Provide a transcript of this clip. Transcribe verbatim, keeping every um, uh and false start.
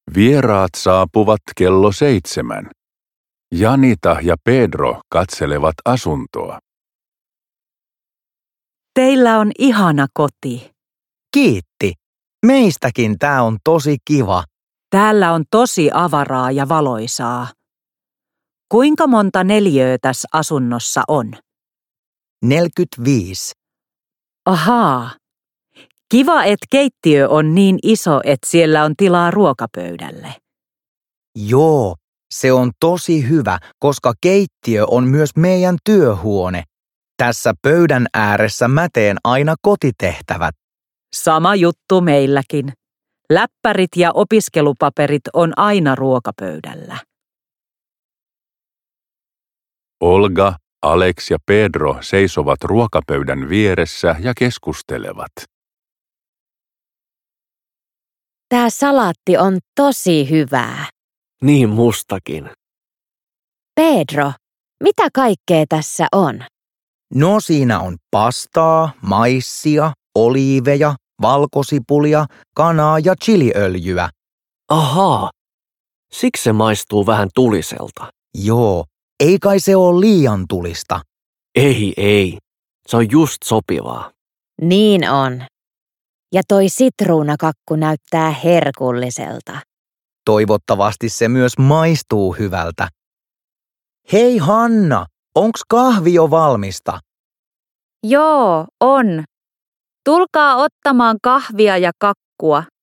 Vieraat saapuvat kello seitsemän. Janita ja Pedro katselevat asuntoa. Teillä on ihana koti. Kiitti. Meistäkin tää on tosi kiva. Täällä on tosi avaraa ja valoisaa. Kuinka monta neliöä tässä asunnossa on? neljäkymmentäviisi. Ahaa. Kiva, että keittiö on niin iso, että siellä on tilaa ruokapöydälle. Joo, se on tosi hyvä, koska keittiö on myös meidän työhuone. Tässä pöydän ääressä mä teen aina kotitehtävät. Sama juttu meilläkin. Läppärit ja opiskelupaperit on aina ruokapöydällä. Olga, Alex ja Pedro seisovat ruokapöydän vieressä ja keskustelevat. Tää salaatti on tosi hyvää. Niin mustakin. Pedro, mitä kaikkea tässä on? No siinä on pastaa, maissia, oliiveja, valkosipulia, kanaa ja chiliöljyä. Ahaa, siksi se maistuu vähän tuliselta. Joo, ei kai se ole liian tulista. Ei, ei. Se on just sopivaa. Niin on. Ja toi sitruunakakku näyttää herkulliselta. Toivottavasti se myös maistuu hyvältä. Hei Hanna, onks kahvi jo valmista? Joo, on. Tulkaa ottamaan kahvia ja kakkua.